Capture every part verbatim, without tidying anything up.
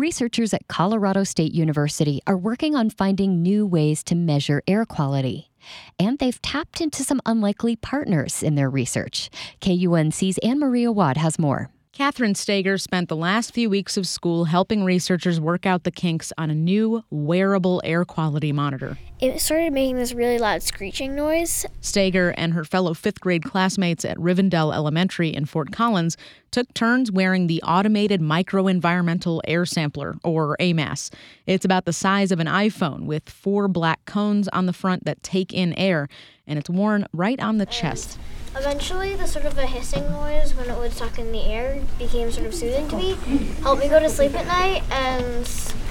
Researchers at Colorado State University are working on finding new ways to measure air quality. And they've tapped into some unlikely partners in their research. K U N C's Anne-Maria Wad has more. Catherine Stager spent the last few weeks of school helping researchers work out the kinks on a new wearable air quality monitor. It started making this really loud screeching noise. Stager and her fellow fifth grade classmates at Rivendell Elementary in Fort Collins took turns wearing the Automated Microenvironmental Air Sampler, or A M A S. It's about the size of an iPhone with four black cones on the front that take in air, and it's worn right on the chest. Eventually, the sort of a hissing noise when it would suck in the air became sort of soothing to me, helped me go to sleep at night, and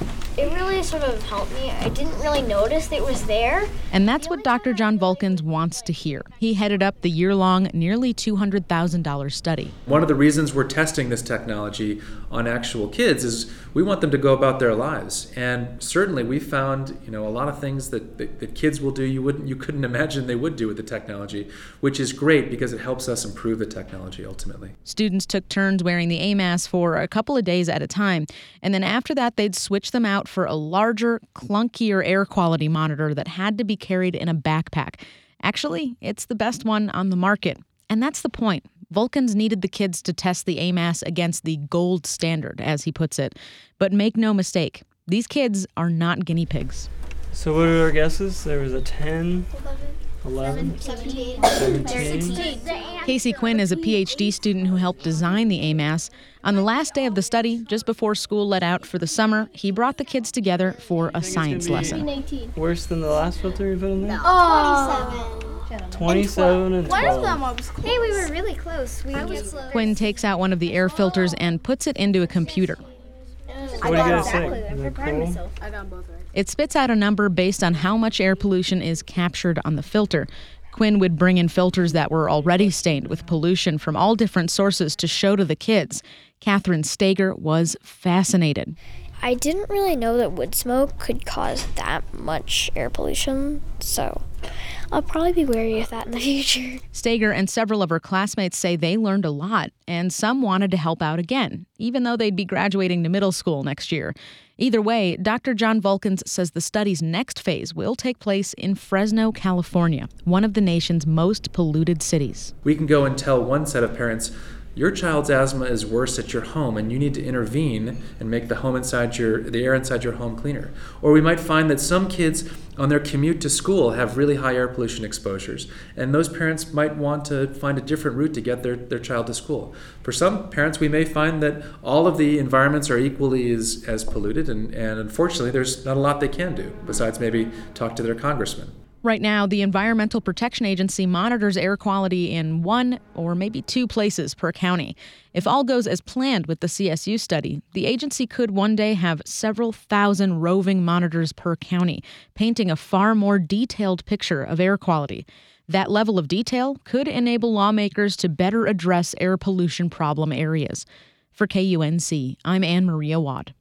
it really sort of helped me. I didn't really notice it was there. And that's what Doctor John Volkens wants to hear. He headed up the year-long, nearly two hundred thousand dollars study. One of the reasons we're testing this technology on actual kids is we want them to go about their lives. And certainly we found, you know, a lot of things that, that, that kids will do you wouldn't you couldn't imagine they would do with the technology, which is great because it helps us improve the technology ultimately. Students took turns wearing the A M A S for a couple of days at a time, and then after that they'd switch them out for a larger, clunkier air quality monitor that had to be carried in a backpack. Actually, it's the best one on the market. And that's the point. Volkens needed the kids to test the A M A S against the gold standard, as he puts it. But make no mistake, these kids are not guinea pigs. So what are our guesses? There was a ten, eleven, seventeen, seventeen. Casey Quinn is a P H D student who helped design the A M A S. On the last day of the study, just before school let out for the summer, he brought the kids together for a science lesson. Worse than the last filter you put in there? Oh. twenty-seven and twelve. Hey, we were really close. We was Quinn takes out one of the air filters and puts it into a computer. What are you going to say? Is that cool? I got both right. It spits out a number based on how much air pollution is captured on the filter. Quinn would bring in filters that were already stained with pollution from all different sources to show to the kids. Catherine Stager was fascinated. I didn't really know that wood smoke could cause that much air pollution, so I'll probably be wary of that in the future. Stager and several of her classmates say they learned a lot, and some wanted to help out again, even though they'd be graduating to middle school next year. Either way, Doctor John Volkens says the study's next phase will take place in Fresno, California, one of the nation's most polluted cities. We can go and tell one set of parents, your child's asthma is worse at your home and you need to intervene and make the home inside your the air inside your home cleaner. Or we might find that some kids on their commute to school have really high air pollution exposures, and those parents might want to find a different route to get their, their child to school. For some parents, we may find that all of the environments are equally as, as polluted, and, and unfortunately there's not a lot they can do besides maybe talk to their congressman. Right now, the Environmental Protection Agency monitors air quality in one or maybe two places per county. If all goes as planned with the C S U study, the agency could one day have several thousand roving monitors per county, painting a far more detailed picture of air quality. That level of detail could enable lawmakers to better address air pollution problem areas. For K U N C, I'm Anne-Maria Wad.